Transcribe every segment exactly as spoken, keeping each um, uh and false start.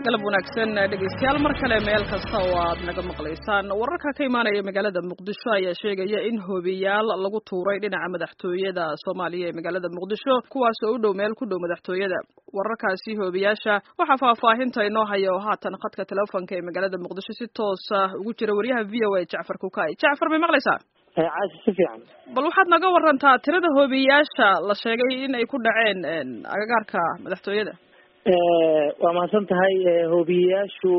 galab wanaagsan dhegeystayaal mar kale meel kasta oo aad naga maqlaysaan wararka ka imaanaya magaalada Muqdisho ayaa sheegaya in hoobiyaal lagu tuuray dhinaca madaxtooyada Soomaaliya ee magaalada Muqdisho kuwaas oo u dhow meel ku dhow madaxtooyada wararkaasi hoobiyaasha waxa faahfaahinta inoo hayo haatan khadka telefoonka ee magaalada Muqdisho si toos ah ugu jira wariyaha V O A Jacfar Kukay Jacfar ma maqlaysaa caashi si fiican bal waxaad naga warantaa tirada hoobiyaasha la sheegay in ay ku dhaceen agagaarka madaxtooyada waa mahadsan tahay hoobiyayaashu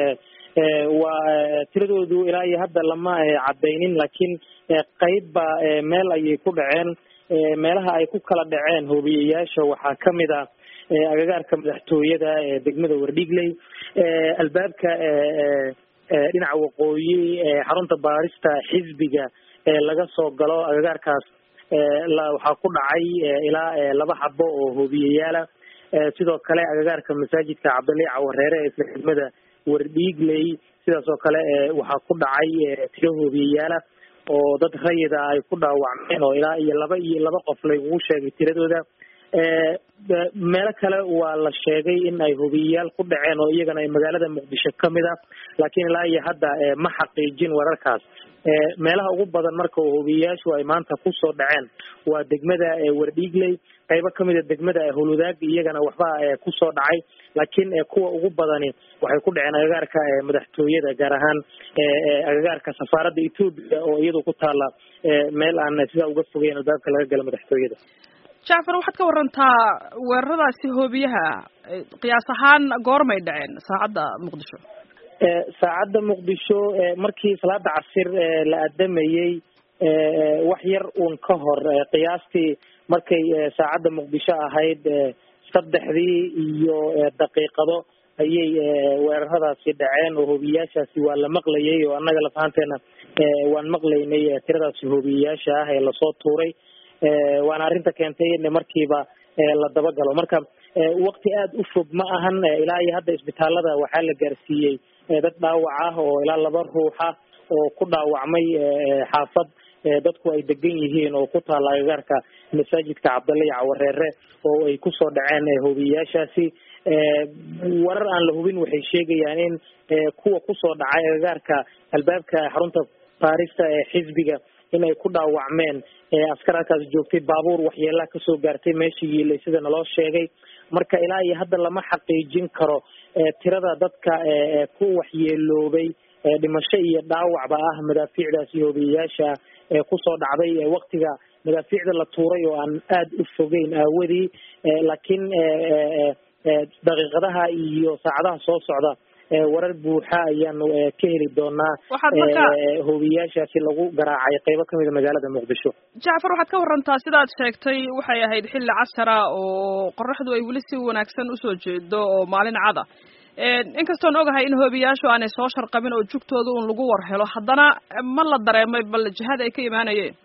waa tiradoodu ilaa iyo hadda lama cadaynin laakiin qaybba meel ayay ku dhaceen meelaha ay ku kala dhaceen hoobiyayaasha waxaa kamid a agagaarka madaxtooyada degmada Wardhiigley albaabka dhinaca waqooyi xarunta baarista xisbiga laga soo galo agagaarkaas waxaa ku dhacay ilaa laba xabo oo hoobiyayaala sidoo kale agagaarka masaajidka Cabdilaahi Cawareere ee degmada Wardhiigley sidaas oo kale waxaa ku dhacay tiro hoobiyayaala oo dad rayida ay ku dhaawacmeen oo ilaa iyo laba iyo laba qof lagu sheegay tiradooda meelo kale waa la sheegay in ay hoobiyayaal ku dhaceen oo iyagana ay magaalada Muqdisho kamid ah laakiin ilaa iyo hadda ma xaqiijin wararkaas meelaha ugu badan marka hoobiyayaashu ay maanta ku soo dhaceen waa degmada Wardhiigley qaybo kamid ah degmada Huludaag iyagana waxba ku soo dhacay laakiin kuwa ugu badani waxay ku dhaceen agagaarka madaxtooyada gaar ahaan agagaarka safaaradda Itoobiya oo iyadu ku taala meel aan sida uga fogeyn albaabka laga galo madaxtooyada Jacfar waxaad ka warantaa weeraradaasi hoobiyaha qiyaas ahaan goormay dhaceen saacadda Muqdisho saacadda Muqdisho markii salaada casir la adamayay wax yar uun ka hor qiyaastii markay saacadda Muqdisho ahayd saddexdii iyo daqiiqado ayay weeraradaasi dhaceen oo hoobiyayaashaasi waa la maqlayay oo annaga lafahanteena waan maqlaynay tiradaasi hoobiyayaasha ah ee lasoo tuuray waana arrinta keentay in markiiba la dabagalo marka waqti aad u fog ma ahan ilaa iyo hadda isbitaalada waxaa la gaarsiiyey dad dhaawac ah oo ilaa laba ruux ah oo ku dhaawacmay xaafad dadku ay degan yihiin oo ku taala agagaarka masaajidka Cabdilaahi Cawareere oo ay ku soo dhaceen hoobiyayaashaasi warar aan la hubin waxay sheegayaan in kuwa ku soo dhacay agagaarka albaabka xarunta baarista ee xisbiga in ay ku dhaawacmeen askar halkaas joogtay baabuur waxyeelaa ka soo gaartay meeshii yiilay sida naloo sheegay marka ilaa iyo hadda lama xaqiijin karo tirada dadka ku waxyeeloobay dhimasho iyo dhaawacba ah madaafiicdaasi hoobiyayaasha ku soo dhacday waqtiga madaafiicda la tuuray oo aan aad u fogeyn aawadii laakiin daqiiqadaha iyo saacadaha soo socda warar buuxa ayaanu ka heli doonaa hoobiyayaashaasi lagu garaacay qaybo kamid a magaalada Muqdisho Jacfar waxaad ka warantaa sidaad sheegtay waxay ahayd xilli casara oo qorraxdu ay weli si wanaagsan u soo jeedo oo maalin cad ah inkastoon ogahay in hoobiyayaashu aanay soo sharqabin oo jugtooda uun lagu war helo haddana ma la dareemay bal jihada ay ka imaanayeen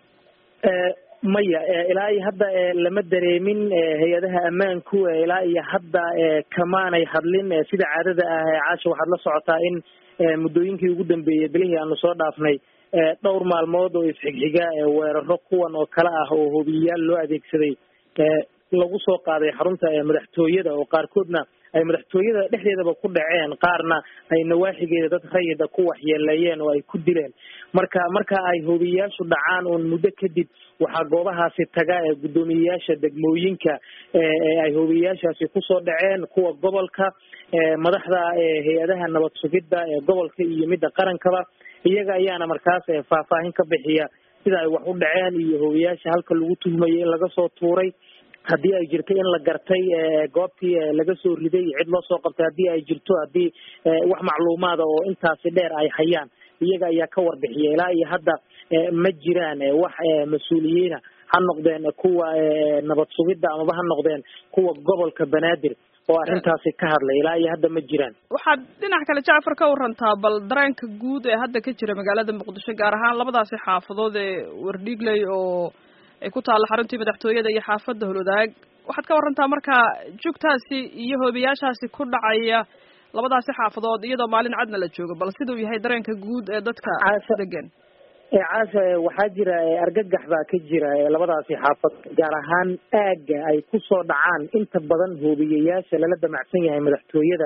maya ilaa iyo hadda lama dareemin hay-adaha ammaanku ilaa iyo hadda kamaanay hadlin sida caadada ah caasha waxaad la socotaa in muddooyinkii ugu dambeeyey bilihii aanu soo dhaafnay dhowr maalmood oo isxigxiga weeraro kuwan oo kale ah oo hoobiyayaal loo adeegsaday lagu soo qaaday xarunta madaxtooyada oo qaarkoodna ay madaxtooyada dhexdeedaba ku dhaceen qaarna ay nawaaxigeeda dad rayida ku waxyeeleeyeen oo ay ku dileen marka marka ay hoobiyayaashu dhacaan uun muddo kadib waxaa goobahaasi taga ee guddoomiyeyaasha degmooyinka ay hoobiyayaashaasi kusoo dhaceen kuwa gobolka madaxda hay-adaha nabad sugidda ee gobolka iyo midda qarankaba iyaga ayaana markaas faahfaahin ka bixiya sida ay wax u dhaceen iyo hoobiyayaasha halka lagu tuhmayay in laga soo tuuray haddii ay jirto in la gartay goobtii laga soo riday cid loo soo qabtay haddii ay jirto haddii wax macluumaada oo intaasi dheer ay hayaan iyaga ayaa ka warbixiya ilaa iyo hadda ma jiraan wax mas-uuliyiina ha noqdeen kuwa nabad sugidda amaba ha noqdeen kuwa gobolka Banaadir oo arrintaasi ka hadlay ilaa iyo hadda ma jiraan waxaad dhinac kale Jacfar ka warantaa bal dareenka guud ee hadda ka jira magaalada Muqdisho gaar ahaan labadaasi xaafadood ee Wardhiigley oo ay ku taala xaruntii madaxtooyada iyo xaafadda Huludaag waxaad ka warantaa marka jugtaasi iyo hoobiyayaashaasi ku dhacaya labadaasi xaafadood iyadoo maalin cadna la joogo bal sidoo yahay dareenka guud ee dadka degan caasha waxaa jira argagax baa ka jira labadaasi xaafad gaar ahaan aaga ay ku soo dhacaan inta badan hoobiyayaasha lala damacsan yahay madaxtooyada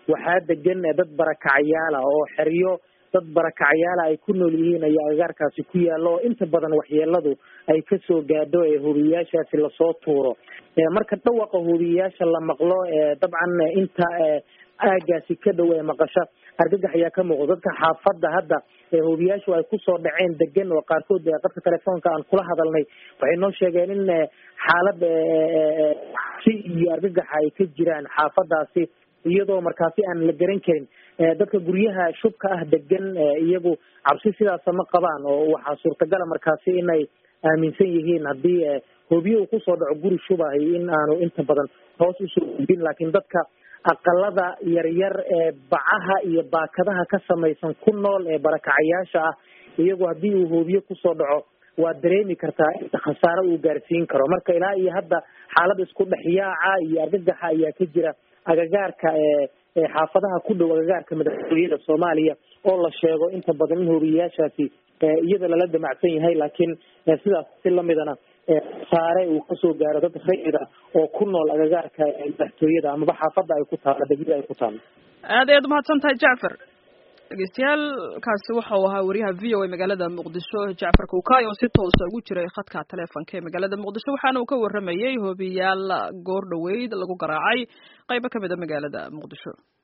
waxaa degan dad barakacayaala oo xeryo dad barakacayaala ay ku nool yihiin ayaa agagaarkaasi ku yaalo oo inta badan waxyeeladu ay kasoo gaadho ee hubiyayaashaasi lasoo tuuro marka dhawaqa hubiyayaasha la maqlo dabcan inta aagaasi ka dhow ee maqasho argagax ayaa ka muuqdo dadka xaafadda hadda hubiyayaashu ay kusoo dhaceen degan oo qaarkood qadka telefoonka aan kula hadalnay waxay noo sheegeen in xaalad si iyo argagaxa ay ka jiraan xaafadaasi iyadoo markaasi aan la garan karin dadka guryaha shubka ah degan iyagu cabsi sidaas ma qabaan oo waxaa suurtagala markaasi inay aaminsan yihiin haddii hubiyo uu kusoo dhaco guri shubahay in aanu inta badan hoos usoo gudbin laakiin dadka aqalada yaryar ee bacaha iyo baakadaha ka samaysan ku nool ee barakacayaasha ah iyagu haddii uu hubiyo kusoo dhaco waa dareemi kartaa inta khasaaro uu gaarsiin karo marka ilaa iyo hadda xaalad isku dhexyaaca iyo argagaxa ayaa ka jira agagaarka ee xaafadaha ku dhow agagaarka madaxtooyada Soomaaliya oo la sheego inta badan in hubiyayaashaasi iyada lala damacsan yahay laakiin sidaas si lamidana saare uu kasoo gaaro dad rayida oo ku nool agagaarka madaxtooyada ama xaafada ay ku taalo degmada ay ku taalo aad ayaad mahadsantahay Jacfar dhegeystayaal kaasi waxa uu ahaa wariyaha V O A magaalada Muqdisho Jacfar Kuukay oo si toos ah ugu jiray khadka telefoonka ee magaalada Muqdisho waxaana uu ka waramayay hubiyaal goor dhaweyd lagu garaacay qaybo ka mid ah magaalada Muqdisho.